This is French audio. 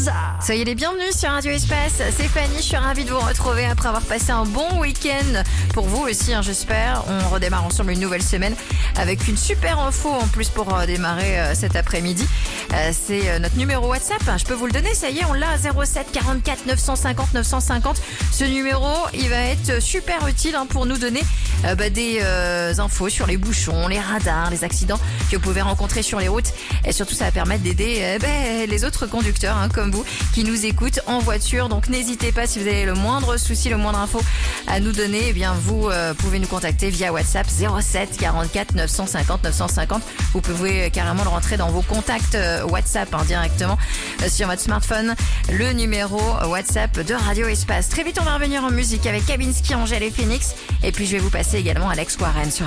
Soyez les bienvenus sur Radio Espace. C'est Fanny, je suis ravie de vous retrouver après avoir passé un bon week-end. Pour vous aussi, j'espère. On redémarre ensemble une nouvelle semaine avec une super info en plus pour démarrer cet après-midi. C'est notre numéro WhatsApp. Je peux vous le donner, ça y est, on l'a, 07 44 950 950. Ce numéro, il va être super utile pour nous donner des infos sur les bouchons, les radars, les accidents que vous pouvez rencontrer sur les routes. Et surtout, ça va permettre d'aider les autres conducteurs comme vous qui nous écoutent en voiture. Donc n'hésitez pas, si vous avez le moindre souci, le moindre info à nous donner, eh bien vous pouvez nous contacter via WhatsApp 07 44 950 950. Vous pouvez carrément le rentrer dans vos contacts WhatsApp directement sur votre smartphone. Le numéro WhatsApp de Radio Espace. Très vite, on va revenir en musique avec Kavinsky, Angèle et Phoenix. Et puis je vais vous passer également Alex Warren sur